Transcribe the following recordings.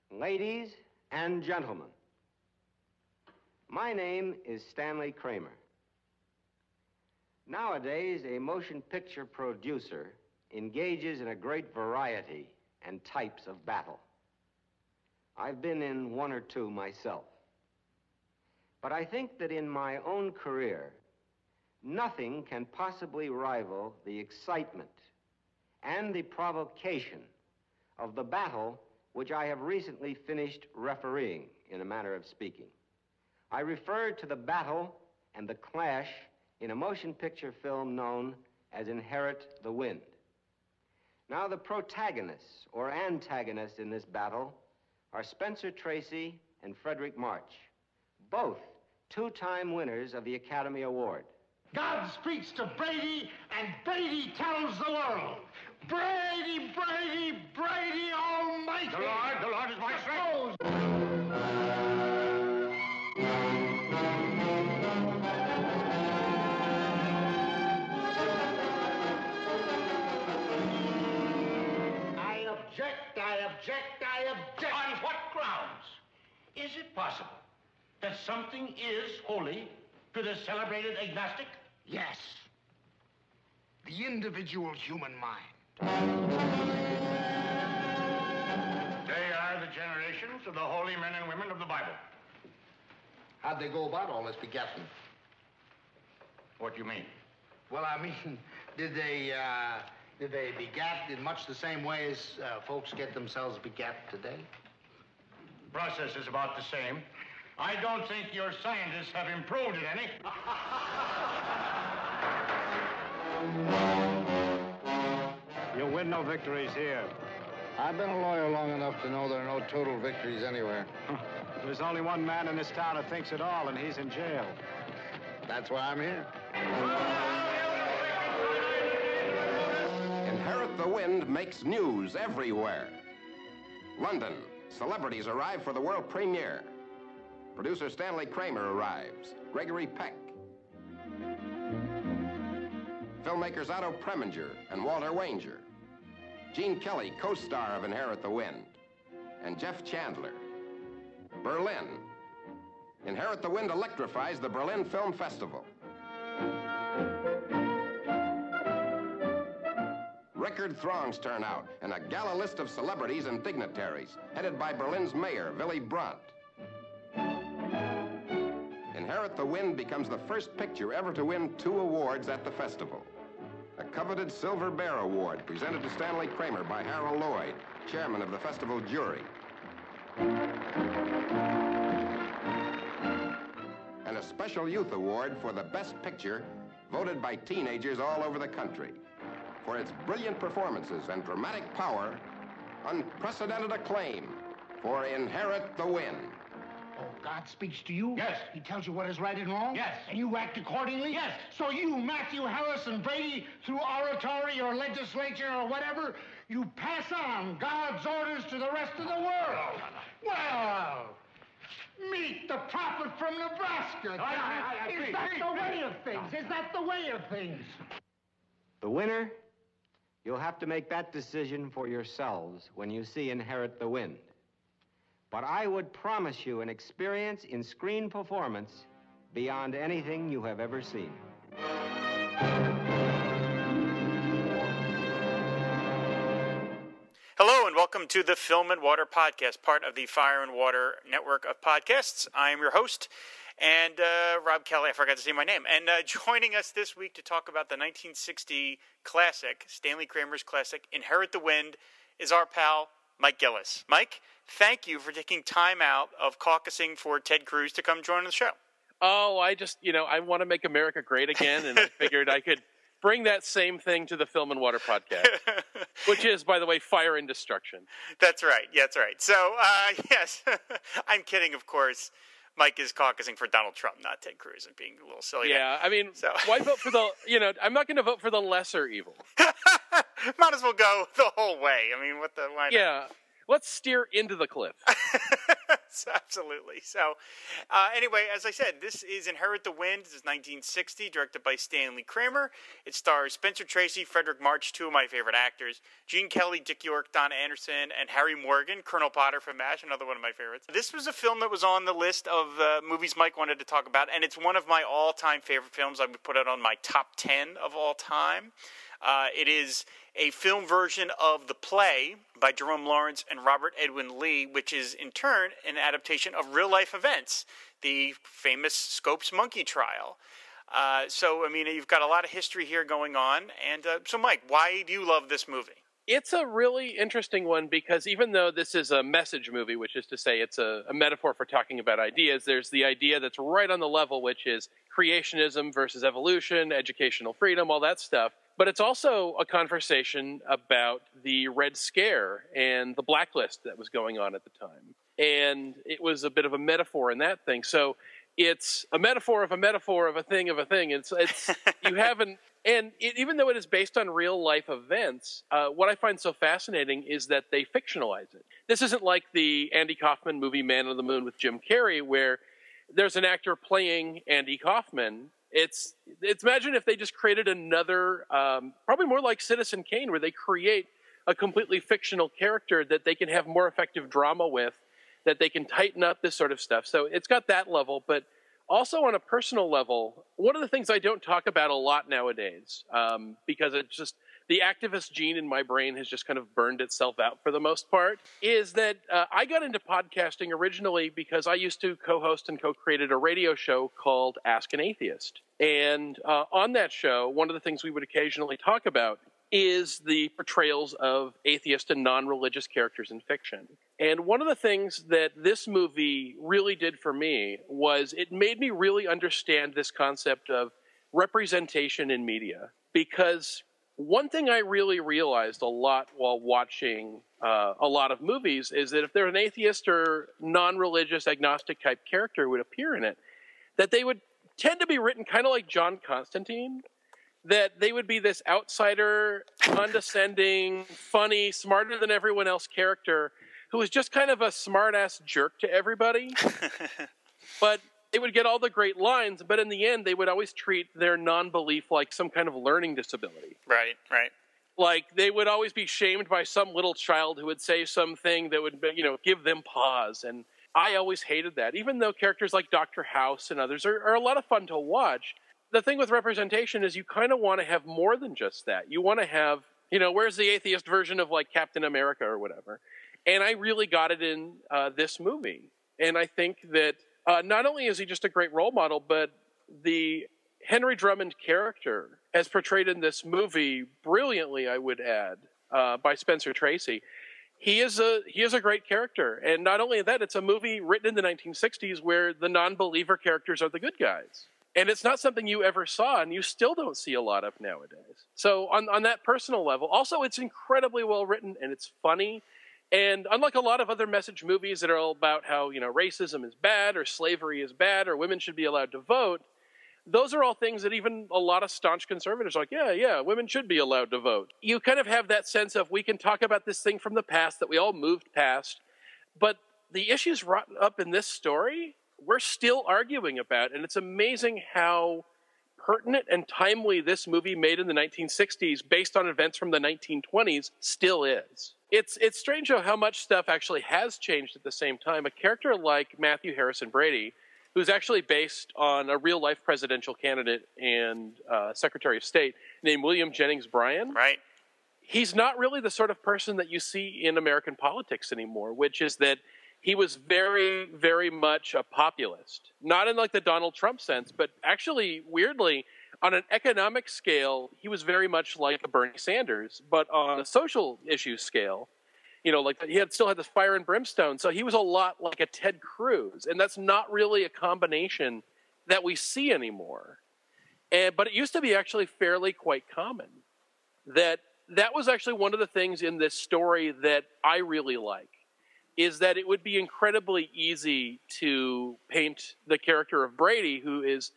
Ladies and gentlemen, my name is Stanley Kramer. Nowadays, a motion picture producer engages in a great variety and types of battle. I've been in one or two myself. But I think that in my own career, nothing can possibly rival the excitement and the provocation of the battle which I have recently finished refereeing, in a manner of speaking. I refer to the battle and the clash in a motion picture film known as Inherit the Wind. Now, the protagonists or antagonists in this battle are Spencer Tracy and Frederick March, both two-time winners of the Academy Award. God speaks to Brady, and Brady tells the world. Brady, Brady, Brady Almighty! The Lord is my strength. I object. On what grounds? Is it possible that something is holy to the celebrated agnostic? Yes. The individual human mind. They are the generations of the holy men and women of the Bible. How'd they go about all this begetting? What do you mean? Well, I mean, did they begat in much the same way as folks get themselves begat today? Process is about the same. I don't think your scientists have improved it any. You'll win no victories here. I've been a lawyer long enough to know there are no total victories anywhere. There's only one man in this town who thinks it all, and he's in jail. That's why I'm here. Inherit the Wind makes news everywhere. London, celebrities arrive for the world premiere. Producer Stanley Kramer arrives. Gregory Peck. Filmmakers Otto Preminger and Walter Wanger. Gene Kelly, co-star of Inherit the Wind. And Jeff Chandler. Berlin. Inherit the Wind electrifies the Berlin Film Festival. Record throngs turn out, and a gala list of celebrities and dignitaries, headed by Berlin's mayor, Willy Brandt. Inherit the Wind becomes the first picture ever to win 2 awards at the festival. A coveted Silver Bear Award presented to Stanley Kramer by Harold Lloyd, chairman of the festival jury. And a special youth award for the best picture voted by teenagers all over the country. For its brilliant performances and dramatic power, unprecedented acclaim for Inherit the Wind. Oh, God speaks to you? Yes. He tells you what is right and wrong? Yes. And you act accordingly? Yes. So you, Matthew Harrison Brady, through oratory or legislature or whatever, you pass on God's orders to the rest of the world. Well, meet the prophet from Nebraska. Is that the way of things? Is that the way of things? The winner, you'll have to make that decision for yourselves when you see Inherit the Wind. But I would promise you an experience in screen performance beyond anything you have ever seen. Hello and welcome to the Film and Water Podcast, part of the Fire and Water network of podcasts. I am your host, and Rob Kelly, I forgot to say my name. And joining us this week to talk about the 1960 classic, Stanley Kramer's classic, Inherit the Wind, is our pal, Mike Gillis. Mike, thank you for taking time out of caucusing for Ted Cruz to come join the show. Oh, I want to make America great again, and I figured I could bring that same thing to the Film and Water Podcast, which is, by the way, Fire and Destruction. That's right. Yeah, that's right. So, yes, I'm kidding, of course. Mike is caucusing for Donald Trump, not Ted Cruz, and being a little silly. Yeah, I mean, why vote for the, I'm not going to vote for the lesser evil. Might as well go the whole way. I mean, why not? Yeah, let's steer into the cliff. Yes, absolutely. So, anyway, as I said, this is Inherit the Wind. This is 1960, directed by Stanley Kramer. It stars Spencer Tracy, Frederick March, two of my favorite actors, Gene Kelly, Dick York, Don Anderson, and Harry Morgan, Colonel Potter from MASH, another one of my favorites. This was a film that was on the list of movies Mike wanted to talk about, and it's one of my all-time favorite films. I would put it on my top 10 of all time. It is a film version of the play by Jerome Lawrence and Robert Edwin Lee, which is in turn an adaptation of real-life events, the famous Scopes monkey trial. So, I mean, you've got a lot of history here going on. And so, Mike, why do you love this movie? It's a really interesting one because even though this is a message movie, which is to say it's a metaphor for talking about ideas, there's the idea that's right on the level, which is creationism versus evolution, educational freedom, all that stuff. But it's also a conversation about the Red Scare and the blacklist that was going on at the time. And it was a bit of a metaphor in that thing. So it's a metaphor of a metaphor of a thing of a thing. It's you haven't, and even though it is based on real life events, what I find so fascinating is that they fictionalize it. This isn't like the Andy Kaufman movie Man on the Moon with Jim Carrey, where there's an actor playing Andy Kaufman. It's imagine if they just created another, probably more like Citizen Kane, where they create a completely fictional character that they can have more effective drama with, that they can tighten up this sort of stuff. So it's got that level, but also on a personal level, one of the things I don't talk about a lot nowadays, because it's just the activist gene in my brain has just kind of burned itself out for the most part, is that I got into podcasting originally because I used to co-host and co-created a radio show called Ask an Atheist. And on that show, one of the things we would occasionally talk about is the portrayals of atheist and non-religious characters in fiction. And one of the things that this movie really did for me was it made me really understand this concept of representation in media. Because one thing I really realized a lot while watching a lot of movies is that if there's an atheist or non-religious agnostic type character who would appear in it, that they would tend to be written kind of like John Constantine, that they would be this outsider, condescending, funny, smarter than everyone else character who was just kind of a smart-ass jerk to everybody. But they would get all the great lines, but in the end, they would always treat their non-belief like some kind of learning disability. Right. Like, they would always be shamed by some little child who would say something that would, give them pause. And I always hated that. Even though characters like Dr. House and others are a lot of fun to watch, the thing with representation is you kind of want to have more than just that. You want to have, where's the atheist version of, like, Captain America or whatever? And I really got it in this movie. And I think that not only is he just a great role model, but the Henry Drummond character, as portrayed in this movie brilliantly, I would add, by Spencer Tracy, he is a great character. And not only that, it's a movie written in the 1960s where the non-believer characters are the good guys. And it's not something you ever saw, and you still don't see a lot of nowadays. So on that personal level, also it's incredibly well written, and it's funny. And unlike a lot of other message movies that are all about how, racism is bad or slavery is bad or women should be allowed to vote, those are all things that even a lot of staunch conservatives are like, yeah, women should be allowed to vote. You kind of have that sense of we can talk about this thing from the past that we all moved past, but the issues brought up in this story, we're still arguing about. And it's amazing how pertinent and timely this movie made in the 1960s based on events from the 1920s still is. It's strange how much stuff actually has changed at the same time. A character like Matthew Harrison Brady, who's actually based on a real-life presidential candidate and Secretary of State named William Jennings Bryan. Right. He's not really the sort of person that you see in American politics anymore, which is that he was very, very much a populist. Not in like the Donald Trump sense, but actually, weirdly, on an economic scale, he was very much like a Bernie Sanders, but on a social issue scale, like he still had this fire and brimstone. So he was a lot like a Ted Cruz, and that's not really a combination that we see anymore. But it used to be actually fairly quite common. That was actually one of the things in this story that I really like, is that it would be incredibly easy to paint the character of Brady, who is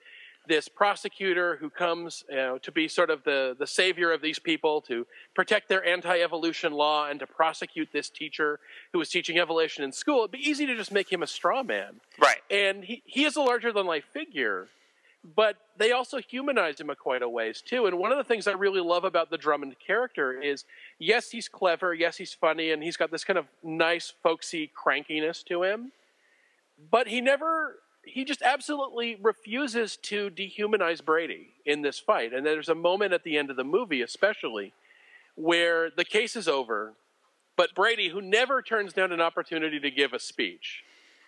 this prosecutor who comes to be sort of the savior of these people, to protect their anti-evolution law and to prosecute this teacher who was teaching evolution in school. It'd be easy to just make him a straw man. Right. And he is a larger-than-life figure, but they also humanize him quite a ways, too. And one of the things I really love about the Drummond character is, yes, he's clever, yes, he's funny, and he's got this kind of nice, folksy crankiness to him, but he just absolutely refuses to dehumanize Brady in this fight. And there's a moment at the end of the movie, especially, where the case is over, but Brady, who never turns down an opportunity to give a speech,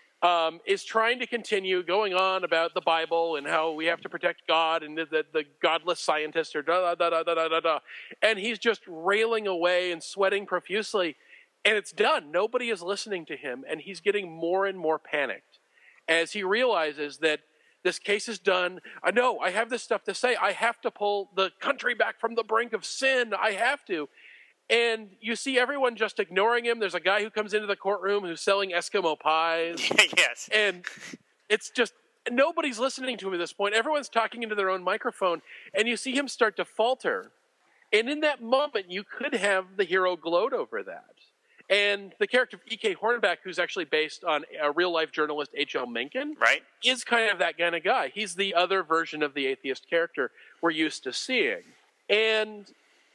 is trying to continue going on about the Bible and how we have to protect God and the godless scientists are da-da-da-da-da-da-da. And he's just railing away and sweating profusely. And it's done. Nobody is listening to him. And he's getting more and more panicked as he realizes that this case is done. I know, I have this stuff to say. I have to pull the country back from the brink of sin. I have to. And you see everyone just ignoring him. There's a guy who comes into the courtroom who's selling Eskimo pies. Yes. And it's just, nobody's listening to him at this point. Everyone's talking into their own microphone. And you see him start to falter. And in that moment, you could have the hero gloat over that. And the character of E.K. Hornback, who's actually based on a real-life journalist, H.L. Mencken, right, is kind of that kind of guy. He's the other version of the atheist character we're used to seeing. And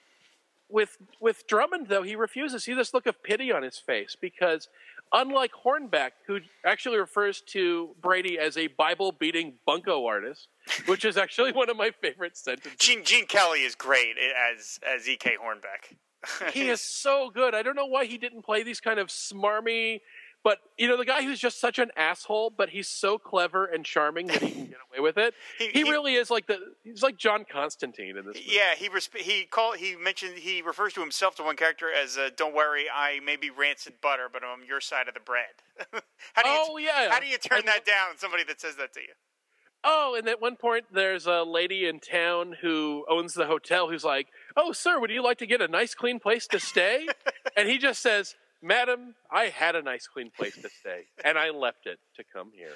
with Drummond, though, he refuses. See this look of pity on his face, because unlike Hornback, who actually refers to Brady as a Bible-beating bunco artist, which is actually one of my favorite sentences. Gene Kelly is great as E.K. Hornback. He is so good. I don't know why he didn't play these kind of smarmy, but, the guy who's just such an asshole, but he's so clever and charming that he can get away with it. He really is he's like John Constantine in this movie. Yeah, he refers to himself to one character as, don't worry, I may be rancid butter, but I'm on your side of the bread. How do you turn that down, somebody that says that to you? Oh, and at one point, there's a lady in town who owns the hotel who's like, "Oh, sir, would you like to get a nice, clean place to stay?" And he just says, "Madam, I had a nice, clean place to stay, and I left it to come here."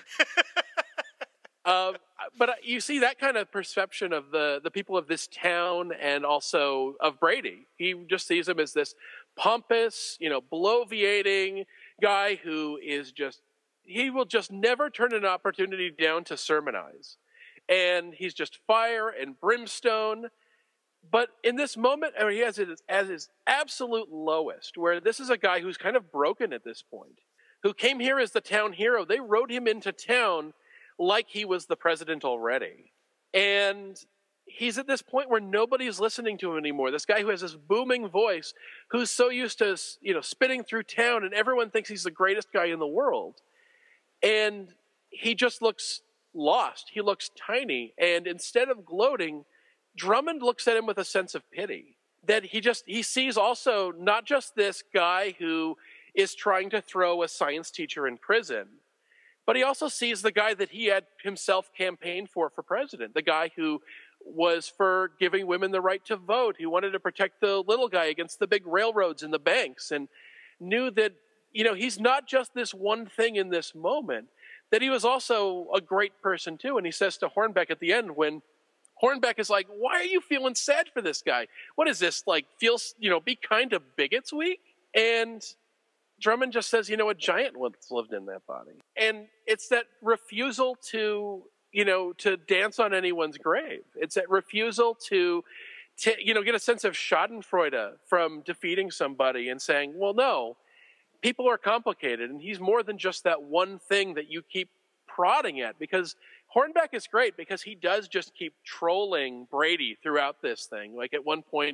But you see that kind of perception of the people of this town and also of Brady. He just sees him as this pompous, bloviating guy who is he will just never turn an opportunity down to sermonize. And he's just fire and brimstone. But in this moment, he has it as his absolute lowest, where this is a guy who's kind of broken at this point, who came here as the town hero. They rode him into town like he was the president already. And he's at this point where nobody's listening to him anymore. This guy who has this booming voice, who's so used to, spitting through town, and everyone thinks he's the greatest guy in the world. And he just looks lost. He looks tiny. And instead of gloating, Drummond looks at him with a sense of pity. That he sees also not just this guy who is trying to throw a science teacher in prison, but he also sees the guy that he had himself campaigned for president, the guy who was for giving women the right to vote, who wanted to protect the little guy against the big railroads and the banks, and knew that, he's not just this one thing in this moment, that he was also a great person too. And he says to Hornback at the end, when Hornback is like, "Why are you feeling sad for this guy? What is this, be kind to bigots week?" And Drummond just says, a giant once lived in that body. And it's that refusal to dance on anyone's grave. It's that refusal to get a sense of schadenfreude from defeating somebody and saying, well, no, people are complicated, and he's more than just that one thing that you keep prodding at. Because Hornback is great because he does just keep trolling Brady throughout this thing. Like at one point,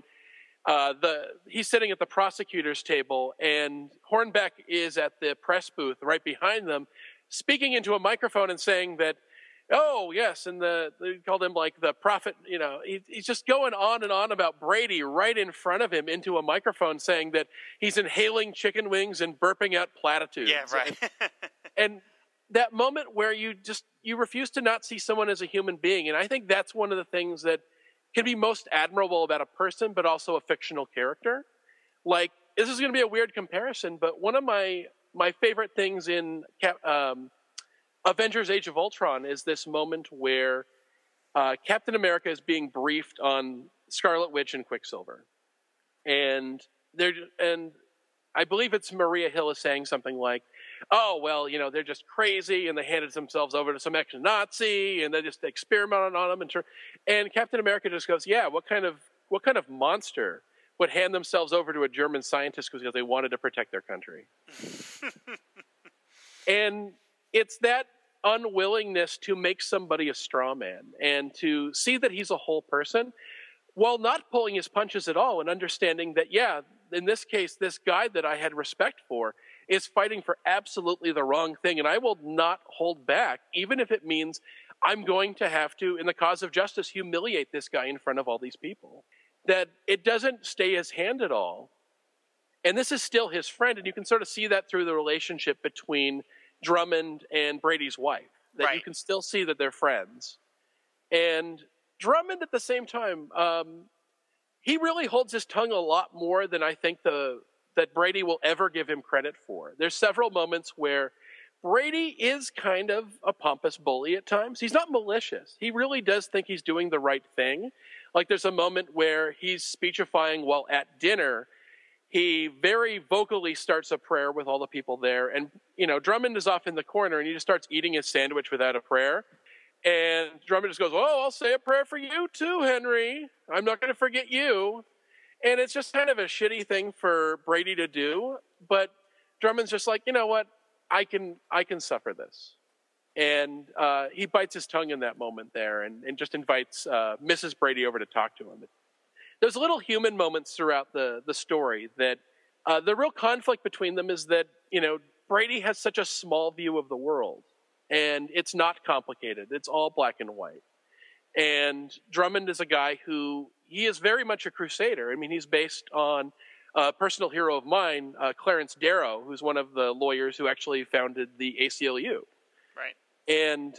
he's sitting at the prosecutor's table, and Hornback is at the press booth right behind them, speaking into a microphone and saying that, "Oh, yes," and they called him like the prophet, he's just going on and on about Brady right in front of him into a microphone, saying that he's inhaling chicken wings and burping out platitudes. Yeah, right. And that moment where you refuse to not see someone as a human being. And I think that's one of the things that can be most admirable about a person, but also a fictional character. Like, this is going to be a weird comparison, but one of my favorite things in Avengers Age of Ultron is this moment where Captain America is being briefed on Scarlet Witch and Quicksilver. And I believe it's Maria Hill is saying something like, oh, well, they're just crazy, and they handed themselves over to some ex-Nazi, and they just experimented on them. And Captain America just goes, yeah, what kind of monster would hand themselves over to a German scientist because they wanted to protect their country? And it's that unwillingness to make somebody a straw man and to see that he's a whole person while not pulling his punches at all and understanding that, yeah, in this case, this guy that I had respect for is fighting for absolutely the wrong thing, and I will not hold back, even if it means I'm going to have to, in the cause of justice, humiliate this guy in front of all these people. That it doesn't stay his hand at all. And this is still his friend, and you can sort of see that through the relationship between Drummond and Brady's wife. That right. You can still see that they're friends. And Drummond, at the same time, he really holds his tongue a lot more than I think that Brady will ever give him credit for. There's several moments where Brady is kind of a pompous bully at times. He's not malicious. He really does think he's doing the right thing. Like there's a moment where he's speechifying while at dinner. He very vocally starts a prayer with all the people there. And, Drummond is off in the corner and he just starts eating his sandwich without a prayer. And Drummond just goes, oh, I'll say a prayer for you too, Henry. I'm not going to forget you. And it's just kind of a shitty thing for Brady to do. But Drummond's just like, you know what? I can suffer this. And he bites his tongue in that moment there and just invites Mrs. Brady over to talk to him. There's little human moments throughout the story that the real conflict between them is that, Brady has such a small view of the world. And it's not complicated. It's all black and white. And Drummond is a guy who, he is very much a crusader. I mean, he's based on a personal hero of mine, Clarence Darrow, who's one of the lawyers who actually founded the ACLU. Right. And,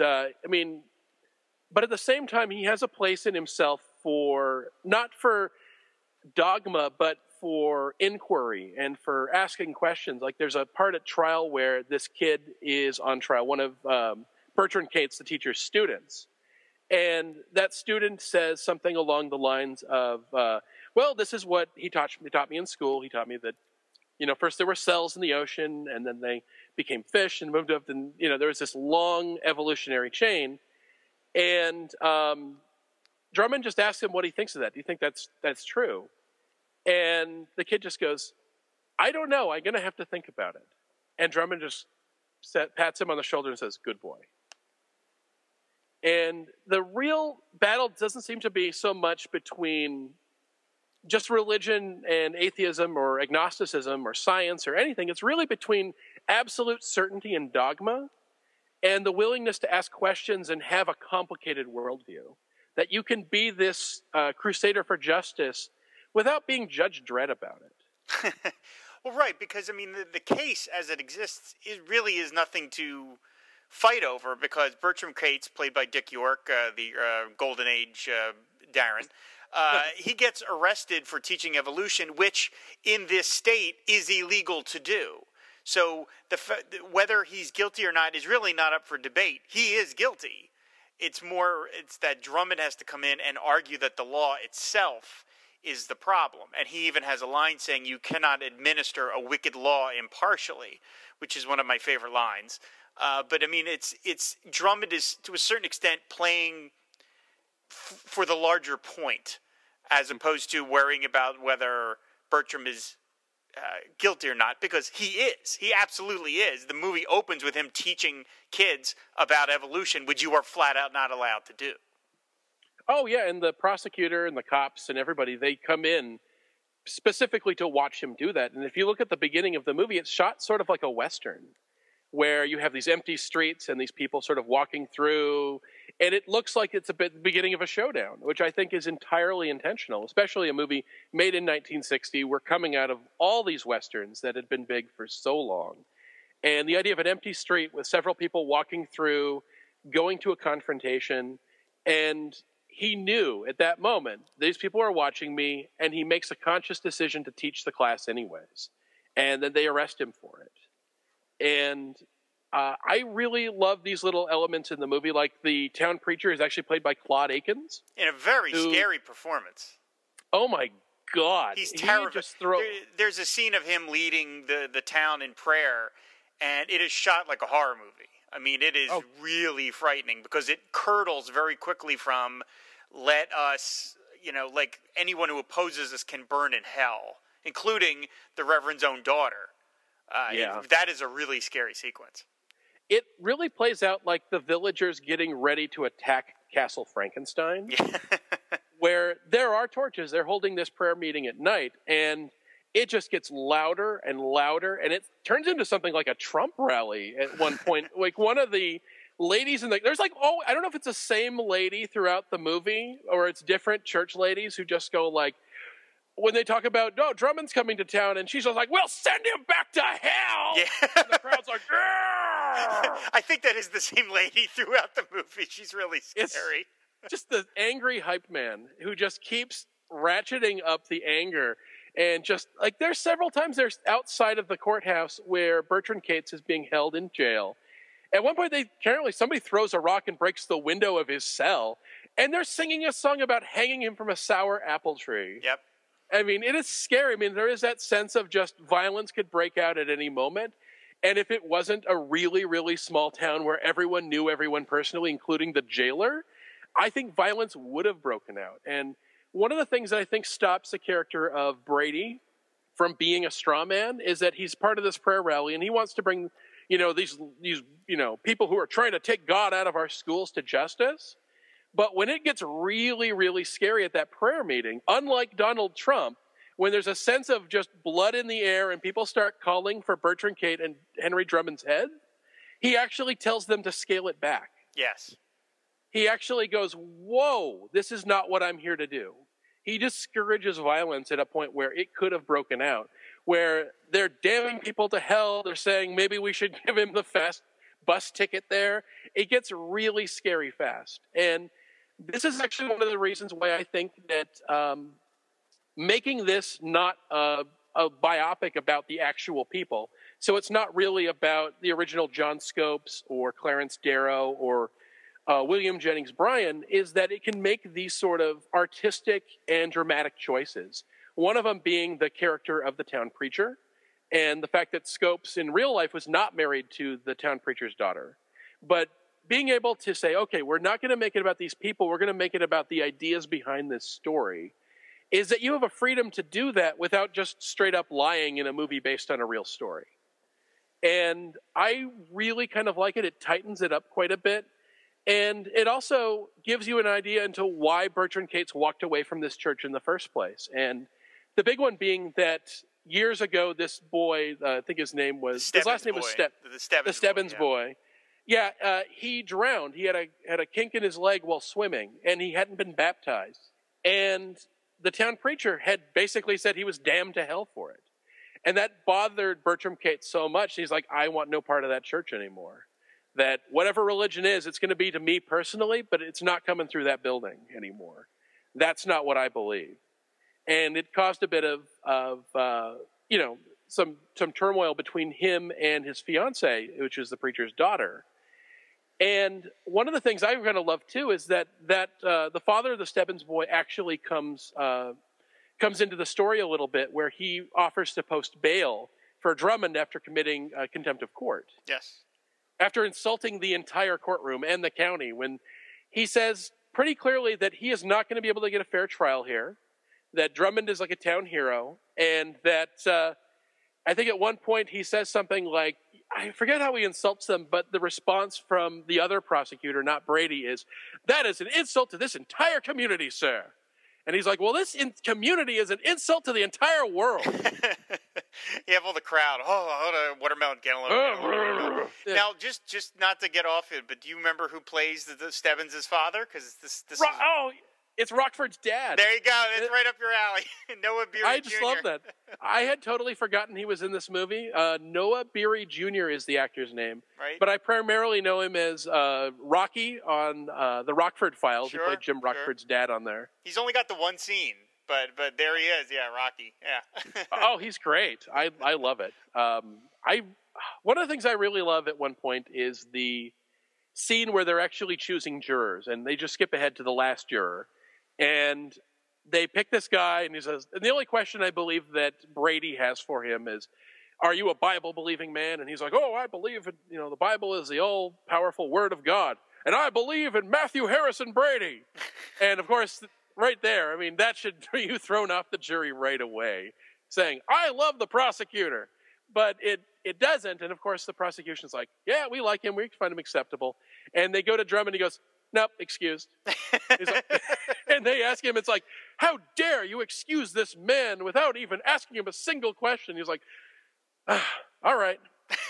but at the same time, he has a place in himself not for dogma, but for inquiry and for asking questions. Like there's a part at trial where this kid is on trial, one of Bertrand Cates, the teacher's students. And that student says something along the lines of, well, this is what he taught me in school. He taught me that, first there were cells in the ocean and then they became fish and moved up. And, there was this long evolutionary chain. And Drummond just asked him what he thinks of that. Do you think that's true? And the kid just goes, I don't know. I'm going to have to think about it. And Drummond just pats him on the shoulder and says, good boy. And the real battle doesn't seem to be so much between just religion and atheism or agnosticism or science or anything. It's really between absolute certainty and dogma and the willingness to ask questions and have a complicated worldview. That you can be this crusader for justice without being Judge Dredd about it. Well, right, because, the case as it exists really is nothing to fight over because Bertram Cates, played by Dick York, the Golden Age Darren, he gets arrested for teaching evolution, which in this state is illegal to do. So whether he's guilty or not is really not up for debate. He is guilty. It's that Drummond has to come in and argue that the law itself is the problem. And he even has a line saying you cannot administer a wicked law impartially, which is one of my favorite lines. But it's Drummond is to a certain extent playing for the larger point, as opposed to worrying about whether Bertram is guilty or not, because he absolutely is. The movie opens with him teaching kids about evolution, which you are flat out not allowed to do. Oh, yeah, and the prosecutor and the cops and everybody, they come in specifically to watch him do that. And if you look at the beginning of the movie, it's shot sort of like a Western, where you have these empty streets and these people sort of walking through, and it looks like it's the beginning of a showdown, which I think is entirely intentional, especially a movie made in 1960. We're coming out of all these Westerns that had been big for so long. And the idea of an empty street with several people walking through, going to a confrontation, and he knew at that moment, these people are watching me, and he makes a conscious decision to teach the class anyways. And then they arrest him for it. And I really love these little elements in the movie. Like the town preacher is actually played by Claude Akins. In a very scary performance. Oh, my God. He's terrible. There's a scene of him leading the town in prayer, and it is shot like a horror movie. I mean, it is really frightening because it curdles very quickly from let us, like anyone who opposes us can burn in hell, including the Reverend's own daughter. That is a really scary sequence. It really plays out like the villagers getting ready to attack Castle Frankenstein, where there are torches. They're holding this prayer meeting at night, and it just gets louder and louder, and it turns into something like a Trump rally at one point. Like one of the ladies there's like, I don't know if it's the same lady throughout the movie or it's different church ladies who just go like, when they talk about, no, Drummond's coming to town, and she's just like, we'll send him back to hell! Yeah. And the crowd's like, Grr! I think that is the same lady throughout the movie. She's really scary. It's just the angry hype man who just keeps ratcheting up the anger. And just, like, there's several times there's outside of the courthouse where Bertrand Cates is being held in jail. At one point, somebody throws a rock and breaks the window of his cell, and they're singing a song about hanging him from a sour apple tree. Yep. I mean, it is scary. I mean, there is that sense of just violence could break out at any moment. And if it wasn't a really, really small town where everyone knew everyone personally, including the jailer, I think violence would have broken out. And one of the things that I think stops the character of Brady from being a straw man is that he's part of this prayer rally, and he wants to bring, these people who are trying to take God out of our schools to justice. But when it gets really, really scary at that prayer meeting, unlike Donald Trump, when there's a sense of just blood in the air and people start calling for Bertrand Cate and Henry Drummond's head, he actually tells them to scale it back. Yes. He actually goes, whoa, this is not what I'm here to do. He discourages violence at a point where it could have broken out, where they're damning people to hell. They're saying maybe we should give him the fast bus ticket there. It gets really scary fast. And this is actually one of the reasons why I think that making this not a biopic about the actual people, so it's not really about the original John Scopes or Clarence Darrow or William Jennings Bryan, is that it can make these sort of artistic and dramatic choices. One of them being the character of the town preacher, and the fact that Scopes in real life was not married to the town preacher's daughter. But being able to say, okay, we're not going to make it about these people, we're going to make it about the ideas behind this story, is that you have a freedom to do that without just straight up lying in a movie based on a real story. And I really kind of like it. It tightens it up quite a bit. And it also gives you an idea into why Bertrand Cates walked away from this church in the first place. And the big one being that years ago, this boy, I think his name was, his last name was the Stebbins boy. Yeah, he drowned. He had a kink in his leg while swimming, and he hadn't been baptized. And the town preacher had basically said he was damned to hell for it. And that bothered Bertram Cates so much, he's like, I want no part of that church anymore. That whatever religion is, it's going to be to me personally, but it's not coming through that building anymore. That's not what I believe. And it caused a bit of some turmoil between him and his fiancée, which is the preacher's daughter. And one of the things I kind of love too is that the father of the Stebbins boy actually comes into the story a little bit, where he offers to post bail for Drummond after committing contempt of court. Yes. After insulting the entire courtroom and the county, when he says pretty clearly that he is not going to be able to get a fair trial here, that Drummond is like a town hero, and that I think at one point he says something like, I forget how he insults them, but the response from the other prosecutor, not Brady, is, that is an insult to this entire community, sir. And he's like, well, this community is an insult to the entire world. You have all the crowd. Oh, watermelon, cantaloupe. Now, just not to get off it, but do you remember who plays the Stebbins' father? Because this it's Rockford's dad. There you go. That's right up your alley. Noah Beery Jr. I just love that. I had totally forgotten he was in this movie. Noah Beery Jr. is the actor's name. Right. But I primarily know him as Rocky on the Rockford Files. Sure, he played Jim Rockford's dad on there. He's only got the one scene, but there he is. Yeah, Rocky. Yeah. Oh, he's great. I love it. one of the things I really love at one point is the scene where they're actually choosing jurors, and they just skip ahead to the last juror, and they pick this guy, and he says, and the only question I believe that Brady has for him is, are you a Bible-believing man? And he's like, oh, I believe in, the Bible is the all-powerful Word of God, and I believe in Matthew Harrison Brady. And, of course, right there, I mean, that should be you thrown off the jury right away, saying, I love the prosecutor. But it doesn't, and, of course, the prosecution's like, yeah, we like him, we find him acceptable. And they go to Drummond, and he goes, nope, excused. He's like, and they ask him, it's like, how dare you excuse this man without even asking him a single question? He's like, all right.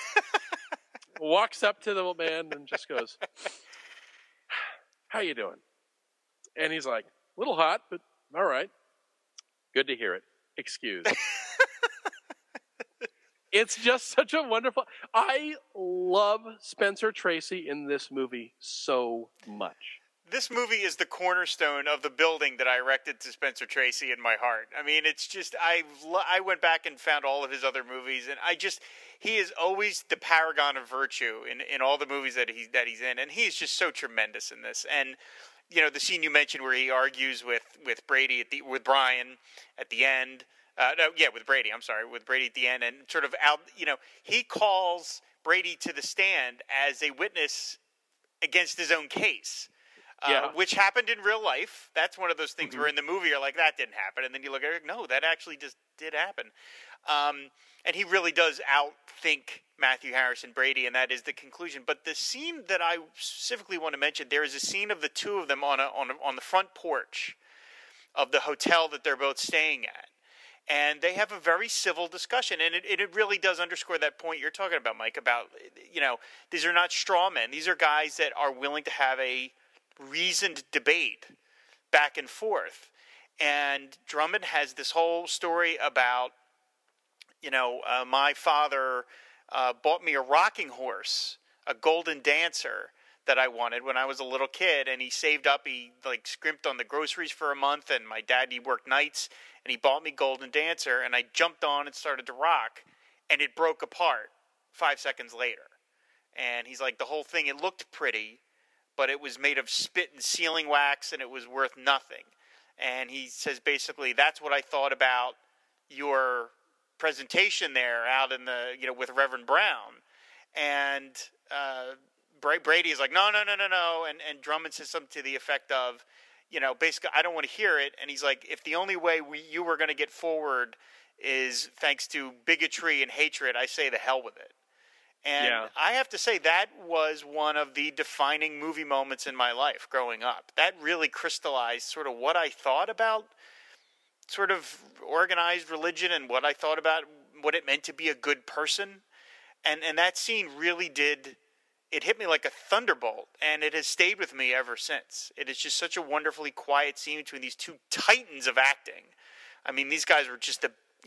Walks up to the man and just goes, how you doing? And he's like, a little hot, but all right. Good to hear it. Excuse. It's just such a wonderful... I love Spencer Tracy in this movie so much. This movie is the cornerstone of the building that I erected to Spencer Tracy in my heart. I mean, it's just, I went back and found all of his other movies, and he is always the paragon of virtue in all the movies that he's in, and he's just so tremendous in this. And, the scene you mentioned where he argues with Brady, with Brian at the end, with Brady, with Brady at the end, and sort of he calls Brady to the stand as a witness against his own case. Which happened in real life. That's one of those things where in the movie you're like, that didn't happen. And then you look at it, no, that actually just did happen. And he really does outthink Matthew Harrison Brady, and that is the conclusion. But the scene that I specifically want to mention, there is a scene of the two of them on the front porch of the hotel that they're both staying at. And they have a very civil discussion, and it really does underscore that point you're talking about, Mike, about, these are not straw men. These are guys that are willing to have a reasoned debate back and forth. And Drummond has this whole story about, my father bought me a rocking horse, a golden dancer that I wanted when I was a little kid, and he saved up, he scrimped on the groceries for a month, and my dad, he worked nights, and he bought me Golden Dancer, and I jumped on and started to rock, and it broke apart 5 seconds later. And he's like, the whole thing, it looked pretty, but it was made of spit and sealing wax, and it was worth nothing. And he says, basically, that's what I thought about your presentation there out in the, with Reverend Brown. And Brady is like, no. And Drummond says something to the effect of, basically, I don't want to hear it. And he's like, if the only way you were going to get forward is thanks to bigotry and hatred, I say the hell with it. And I have to say that was one of the defining movie moments in my life growing up. That really crystallized sort of what I thought about sort of organized religion and what I thought about what it meant to be a good person. And that scene really did, it hit me like a thunderbolt, and it has stayed with me ever since. It is just such a wonderfully quiet scene between these two titans of acting. I mean, these guys were just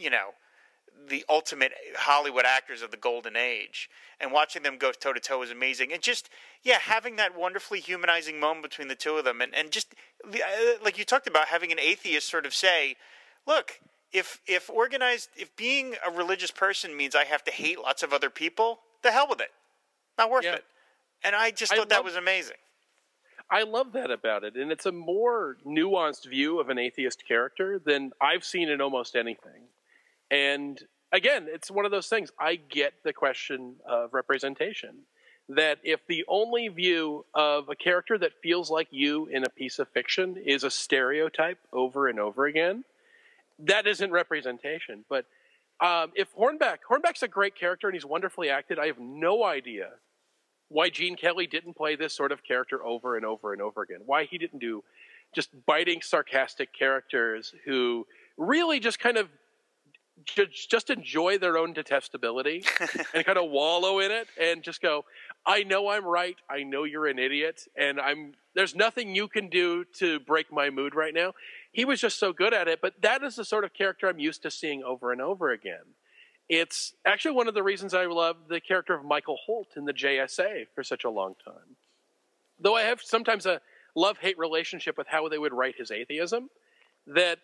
the ultimate Hollywood actors of the golden age, and watching them go toe-to-toe was amazing. And just, having that wonderfully humanizing moment between the two of them, and just, like you talked about, having an atheist sort of say, look, if being a religious person means I have to hate lots of other people, the hell with it. Not worth it. And I just thought that was amazing. I love that about it, and it's a more nuanced view of an atheist character than I've seen in almost anything. And again, it's one of those things. I get the question of representation. That if the only view of a character that feels like you in a piece of fiction is a stereotype over and over again, that isn't representation. But if Hornback's a great character and he's wonderfully acted, I have no idea why Gene Kelly didn't play this sort of character over and over and over again. Why he didn't do just biting, sarcastic characters who really just kind of just enjoy their own detestability and kind of wallow in it and just go, I know I'm right. I know you're an idiot. And there's nothing you can do to break my mood right now. He was just so good at it. But that is the sort of character I'm used to seeing over and over again. It's actually one of the reasons I love the character of Michael Holt in the JSA for such a long time. Though I have sometimes a love-hate relationship with how they would write his atheism, that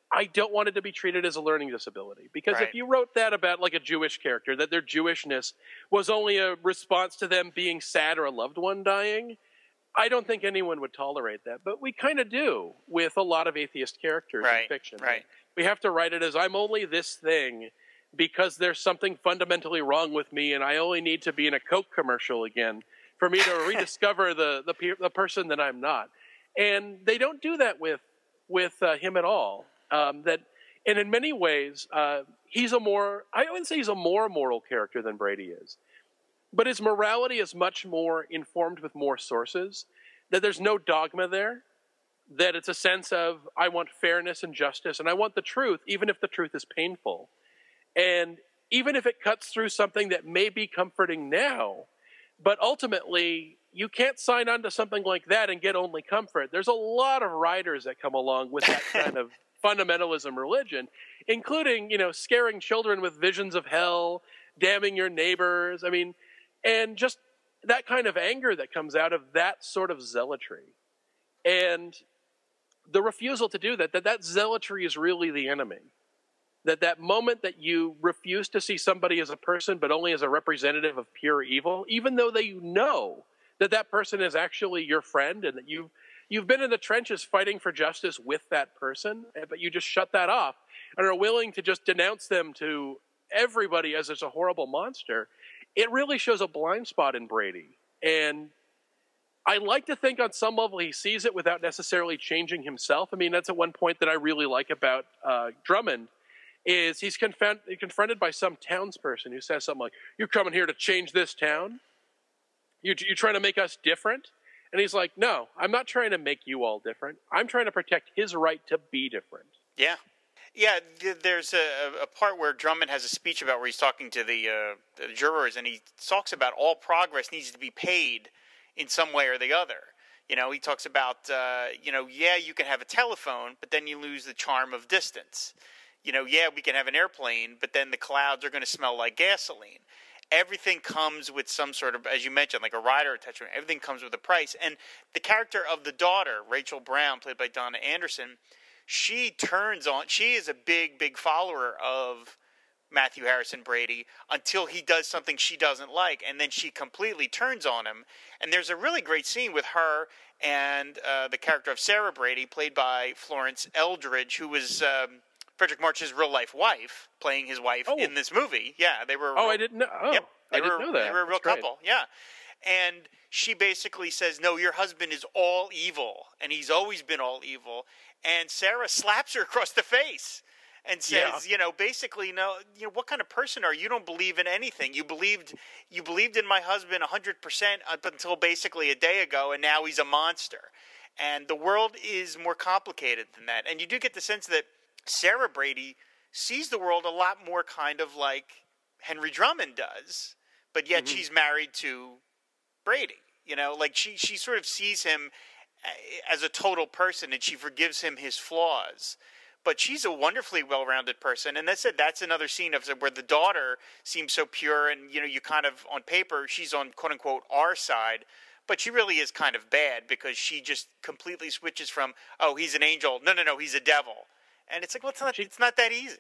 I don't want it to be treated as a learning disability. Because Right. if you wrote that about like a Jewish character, that their Jewishness was only a response to them being sad or a loved one dying, I don't think anyone would tolerate that. But we kind of do with a lot of atheist characters in Right, fiction. right. We have to write it as, I'm only this thing because there's something fundamentally wrong with me, and I only need to be in a Coke commercial again for me to rediscover the person that I'm not. And they don't do that with him at all. And in many ways, he's I wouldn't say he's a more moral character than Brady is, but his morality is much more informed with more sources, that there's no dogma there, that it's a sense of, I want fairness and justice, and I want the truth, even if the truth is painful. And even if it cuts through something that may be comforting now, but ultimately, you can't sign on to something like that and get only comfort. There's a lot of writers that come along with that kind of fundamentalism religion, including, scaring children with visions of hell, damning your neighbors. I mean, and just that kind of anger that comes out of that sort of zealotry. And the refusal to do that zealotry is really the enemy. That moment that you refuse to see somebody as a person, but only as a representative of pure evil, even though you know that person is actually your friend and that you've been in the trenches fighting for justice with that person, but you just shut that off and are willing to just denounce them to everybody as it's a horrible monster, it really shows a blind spot in Brady. And I like to think on some level he sees it without necessarily changing himself. I mean, that's at one point that I really like about Drummond, is he's confronted by some townsperson who says something like, "You're coming here to change this town? You're trying to make us different?" And he's like, "No, I'm not trying to make you all different. I'm trying to protect his right to be different." Yeah. Yeah, there's a part where Drummond has a speech about where he's talking to the jurors, and he talks about all progress needs to be paid in some way or the other. He talks about, you can have a telephone, but then you lose the charm of distance. We can have an airplane, but then the clouds are going to smell like gasoline. Everything comes with some sort of, as you mentioned, like a rider attachment. Everything comes with a price. And the character of the daughter, Rachel Brown, played by Donna Anderson, she is a big, big follower of Matthew Harrison Brady until he does something she doesn't like, and then she completely turns on him. And there's a really great scene with her and the character of Sarah Brady, played by Florence Eldridge, who was Frederick March's real-life wife, playing his wife in this movie. Yeah, they were... I didn't know. Oh, yep, I didn't know that. They were a real couple, yeah. And she basically says, "No, your husband is all evil, and he's always been all evil." And Sarah slaps her across the face and says, basically, "No, what kind of person are you? You don't believe in anything. You believed in my husband 100% up until basically a day ago, and now he's a monster." And the world is more complicated than that. And you do get the sense that Sarah Brady sees the world a lot more kind of like Henry Drummond does, but yet she's married to Brady. Like she sort of sees him as a total person, and she forgives him his flaws. But she's a wonderfully well-rounded person, and that's another scene of where the daughter seems so pure, and you kind of on paper she's on quote unquote our side, but she really is kind of bad because she just completely switches from, "Oh, he's an angel. No, he's a devil." And it's like, well, it's not that easy.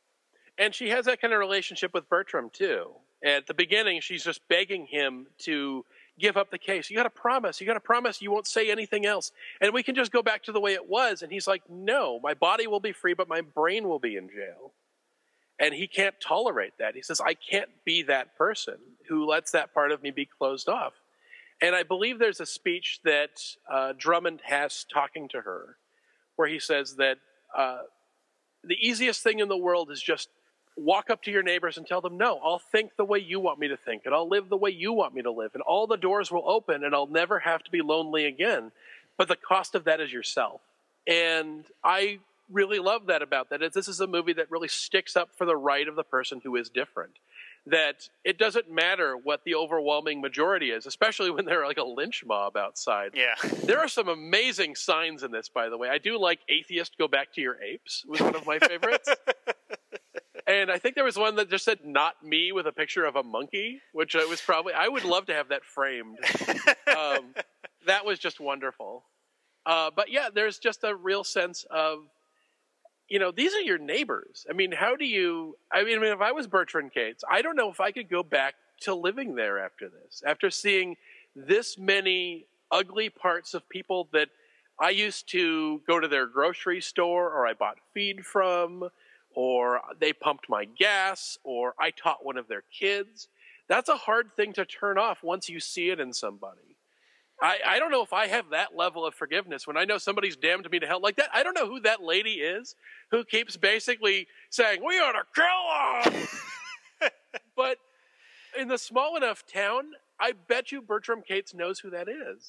And she has that kind of relationship with Bertram, too. At the beginning, she's just begging him to give up the case. You got to promise you won't say anything else. And we can just go back to the way it was. And he's like, "No, my body will be free, but my brain will be in jail." And he can't tolerate that. He says, "I can't be that person who lets that part of me be closed off." And I believe there's a speech that Drummond has talking to her where he says that the easiest thing in the world is just walk up to your neighbors and tell them, "No, I'll think the way you want me to think, and I'll live the way you want me to live, and all the doors will open, and I'll never have to be lonely again. But the cost of that is yourself." And I really love that about that. This is a movie that really sticks up for the right of the person who is different. That it doesn't matter what the overwhelming majority is, especially when they're like a lynch mob outside. Yeah. There are some amazing signs in this, by the way. I do like "Atheist, Go Back to Your Apes" was one of my favorites. And I think there was one that just said "Not Me" with a picture of a monkey, which was probably, I would love to have that framed. That was just wonderful. But yeah, there's just a real sense of these are your neighbors. I mean, if I was Bertram Cates, I don't know if I could go back to living there after this, after seeing this many ugly parts of people that I used to go to their grocery store, or I bought feed from, or they pumped my gas, or I taught one of their kids. That's a hard thing to turn off once you see it in somebody. I don't know if I have that level of forgiveness when I know somebody's damned me to hell like that. I don't know who that lady is who keeps basically saying, we ought to kill him. But in the small enough town, I bet you Bertram Cates knows who that is.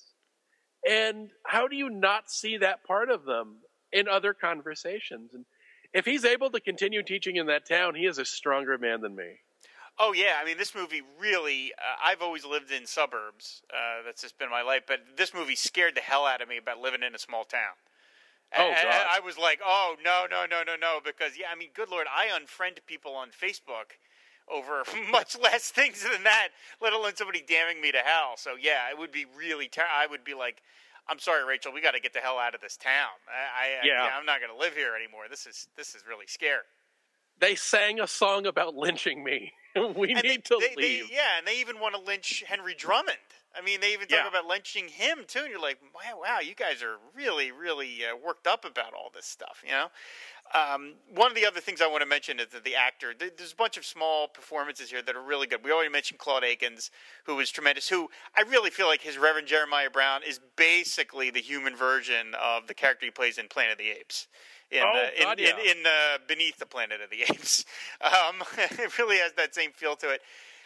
And how do you not see that part of them in other conversations? And if he's able to continue teaching in that town, he is a stronger man than me. Oh, yeah. I mean, this movie really, I've always lived in suburbs. That's just been my life. But this movie scared the hell out of me about living in a small town. Oh, God. And I was like, oh, no. Because, yeah, I mean, good Lord, I unfriend people on Facebook over much less things than that, let alone somebody damning me to hell. So, yeah, it would be really I would be like, I'm sorry, Rachel, we got to get the hell out of this town. I'm not going to live here anymore. This is really scary. They sang a song about lynching me. We need to leave. And they even want to lynch Henry Drummond. I mean, they even talk about lynching him, too. And you're like, wow, you guys are really, really worked up about all this stuff, One of the other things I want to mention is that the actor, there's a bunch of small performances here that are really good. We already mentioned Claude Akins, who was tremendous, who I really feel like his Reverend Jeremiah Brown is basically the human version of the character he plays in Planet of the Apes. In Beneath the Planet of the Apes. It really has that same feel to it.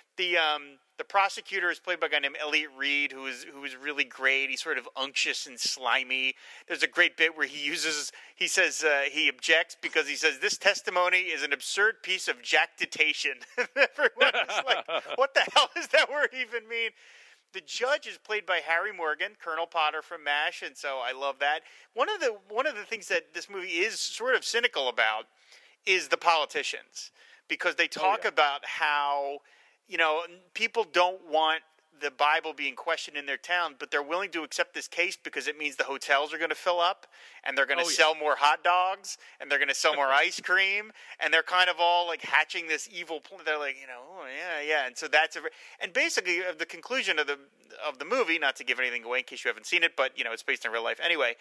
The prosecutor is played by a guy named Elliot Reed, who is really great. He's sort of unctuous and slimy. There's a great bit where he says he objects because he says this testimony is an absurd piece of jactitation. Everyone is like, what the hell does that word even mean? The judge is played by Harry Morgan, Colonel Potter from MASH, and so I love that. One of the things that this movie is sort of cynical about is the politicians, because they talk about how, people don't want the Bible being questioned in their town, but they're willing to accept this case because it means the hotels are going to fill up, and they're going to sell more hot dogs, and they're going to sell more ice cream, and they're kind of all like hatching this evil plan. They're like, and so and basically the conclusion of the movie, not to give anything away in case you haven't seen it, but it's based on real life anyway.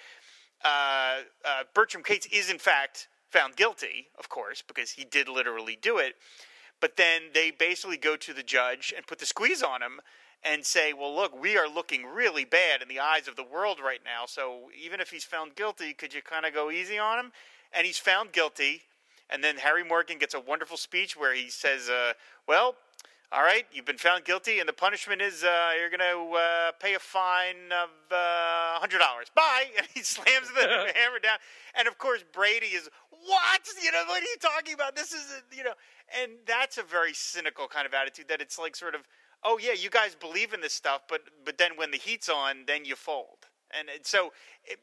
Bertram Cates is in fact found guilty, of course, because he did literally do it. But then they basically go to the judge and put the squeeze on him and say, well, look, we are looking really bad in the eyes of the world right now. So even if he's found guilty, could you kind of go easy on him? And he's found guilty. And then Harry Morgan gets a wonderful speech where he says, well, all right, you've been found guilty, and the punishment is you're going to pay a fine of $100. Bye! And he slams the hammer down. And, of course, Brady is, what? What are you talking about? This is, and that's a very cynical kind of attitude that it's like sort of, oh, yeah, you guys believe in this stuff, but then when the heat's on, then you fold. And so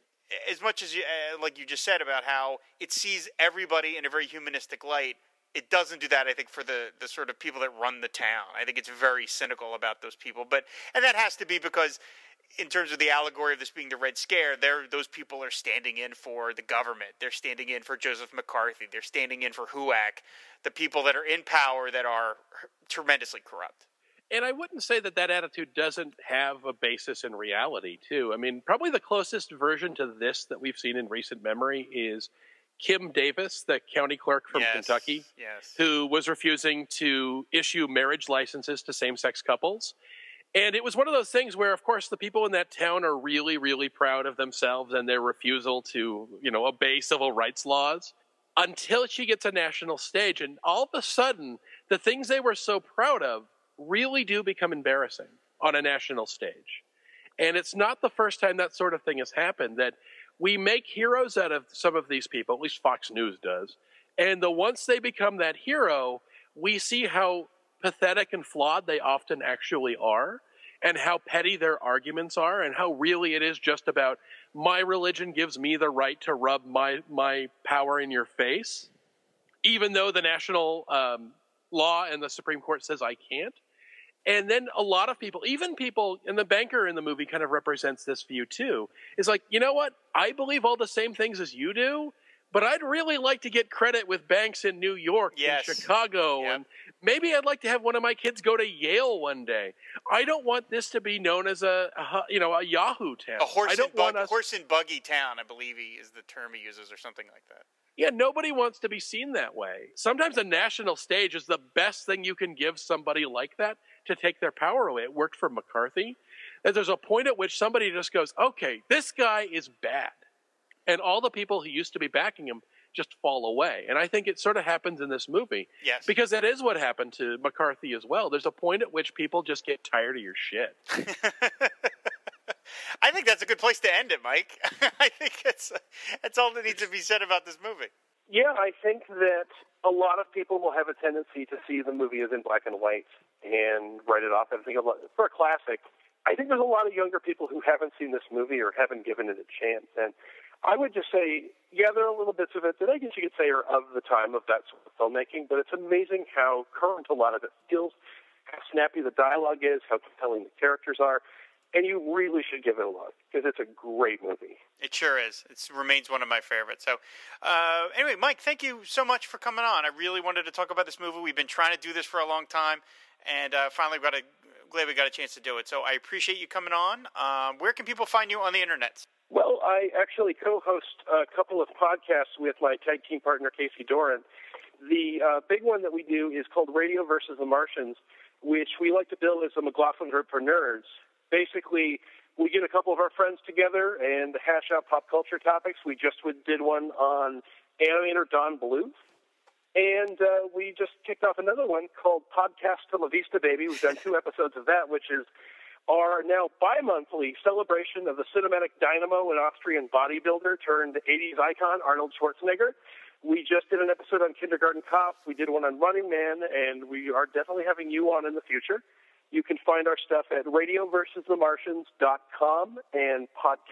as much as, like you just said about how it sees everybody in a very humanistic light, it doesn't do that, I think, for the sort of people that run the town. I think it's very cynical about those people. And that has to be because in terms of the allegory of this being the Red Scare, those people are standing in for the government. They're standing in for Joseph McCarthy. They're standing in for HUAC, the people that are in power that are tremendously corrupt. And I wouldn't say that attitude doesn't have a basis in reality, too. I mean, probably the closest version to this that we've seen in recent memory is Kim Davis, the county clerk from Kentucky, who was refusing to issue marriage licenses to same-sex couples. And it was one of those things where, of course, the people in that town are really, really proud of themselves and their refusal to, obey civil rights laws until she gets a national stage. And all of a sudden, the things they were so proud of really do become embarrassing on a national stage. And it's not the first time that sort of thing has happened, that we make heroes out of some of these people, at least Fox News does. And once they become that hero, we see how pathetic and flawed they often actually are, and how petty their arguments are, and how really it is just about my religion gives me the right to rub my power in your face, even though the national law and the Supreme Court says I can't. And then a lot of people, even people, and the banker in the movie kind of represents this view too, is like, you know what? I believe all the same things as you do, But I'd really like to get credit with banks in New York and Chicago, and maybe I'd like to have one of my kids go to Yale one day. I don't want this to be known as a Yahoo town. A horse and buggy town, I believe is the term he uses, or something like that. Yeah, nobody wants to be seen that way. Sometimes a national stage is the best thing you can give somebody like that to take their power away. It worked for McCarthy. And there's a point at which somebody just goes, okay, this guy is bad. And all the people who used to be backing him just fall away. And I think it sort of happens in this movie. Yes. Because that is what happened to McCarthy as well. There's a point at which people just get tired of your shit. I think that's a good place to end it, Mike. I think that's all that needs to be said about this movie. Yeah, I think that a lot of people will have a tendency to see the movie as in black and white and write it off. I think for a classic, I think there's a lot of younger people who haven't seen this movie or haven't given it a chance. And I would just say, yeah, there are little bits of it that I guess you could say are of the time of that sort of filmmaking, but it's amazing how current a lot of it feels, how snappy the dialogue is, how compelling the characters are. And you really should give it a look, because it's a great movie. It sure is. It remains one of my favorites. So, anyway, Mike, thank you so much for coming on. I really wanted to talk about this movie. We've been trying to do this for a long time, and finally glad we got a chance to do it. So I appreciate you coming on. Where can people find you on the internet? Well, I actually co-host a couple of podcasts with my tag team partner, Casey Doran. The big one that we do is called Radio versus the Martians, which we like to build as a McLaughlin group for nerds. Basically, we get a couple of our friends together and hash out pop culture topics. We just did one on animator Don Bluth. And we just kicked off another one called Podcast to La Vista Baby. We've done 2 episodes of that, which is our now bi-monthly celebration of the cinematic dynamo and Austrian bodybuilder turned 80s icon Arnold Schwarzenegger. We just did an episode on Kindergarten Cop. We did one on Running Man, and we are definitely having you on in the future. You can find our stuff at radioversusthemartians.com and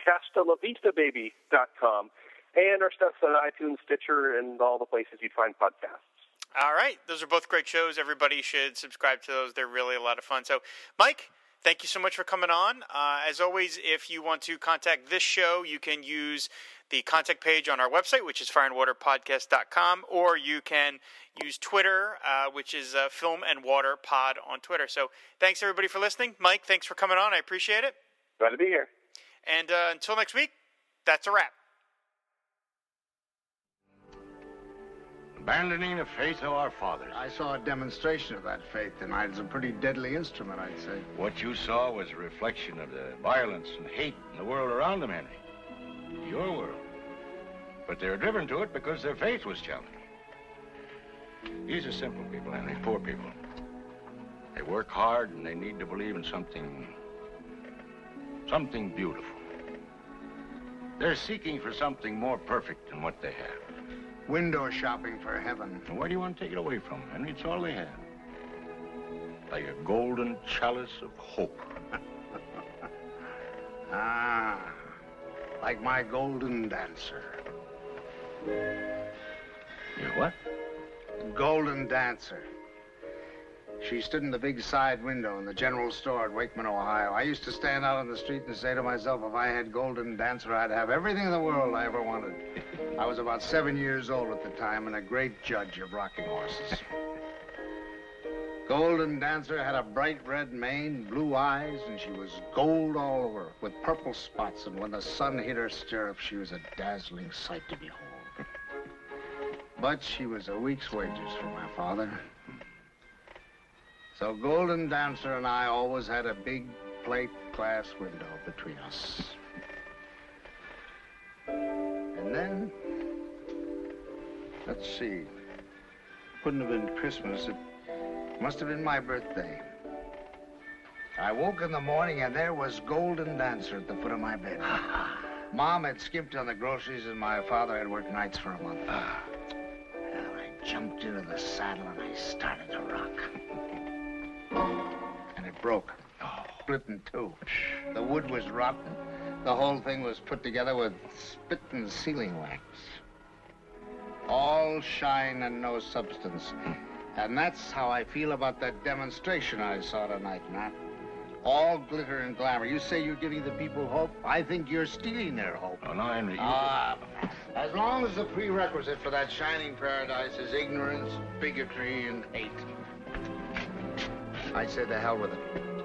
podcastalavistababy.com. And our stuff's on iTunes, Stitcher, and all the places you'd find podcasts. All right. Those are both great shows. Everybody should subscribe to those. They're really a lot of fun. So, Mike, thank you so much for coming on. As always, if you want to contact this show, you can use the contact page on our website, which is fireandwaterpodcast.com, or you can use Twitter, which is Film and Water Pod on Twitter. So thanks, everybody, for listening. Mike, thanks for coming on. I appreciate it. Glad to be here. And until next week, that's a wrap. Abandoning the faith of our fathers. I saw a demonstration of that faith tonight. It's a pretty deadly instrument, I'd say. What you saw was a reflection of the violence and hate in the world around them, Henry. Your world. But they're driven to it because their faith was challenged. These are simple people, Henry, poor people. They work hard and they need to believe in something beautiful. They're seeking for something more perfect than what they have. Window shopping for heaven. And why do you want to take it away from them, Henry? It's all they have. Like a golden chalice of hope. Like my golden dancer. Your what? Golden dancer. She stood in the big side window in the general store at Wakeman, Ohio. I used to stand out on the street and say to myself, if I had Golden Dancer, I'd have everything in the world I ever wanted. I was about 7 years old at the time and a great judge of rocking horses. Golden Dancer had a bright red mane, blue eyes, and she was gold all over with purple spots. And when the sun hit her stirrup, she was a dazzling sight to behold. But she was a week's wages for my father. So Golden Dancer and I always had a big plate glass window between us. And then, let's see, couldn't have been Christmas. It must have been my birthday. I woke in the morning and there was Golden Dancer at the foot of my bed. Mom had skipped on the groceries and my father had worked nights for a month. And I jumped into the saddle and I started to rock. And it broke. Split in two. The wood was rotten. The whole thing was put together with spit and sealing wax. All shine and no substance. And that's how I feel about that demonstration I saw tonight, Matt. All glitter and glamour. You say you're giving the people hope? I think you're stealing their hope. Oh, no, Henry. Matt. As long as the prerequisite for that shining paradise is ignorance, bigotry, and hate. I say the hell with it.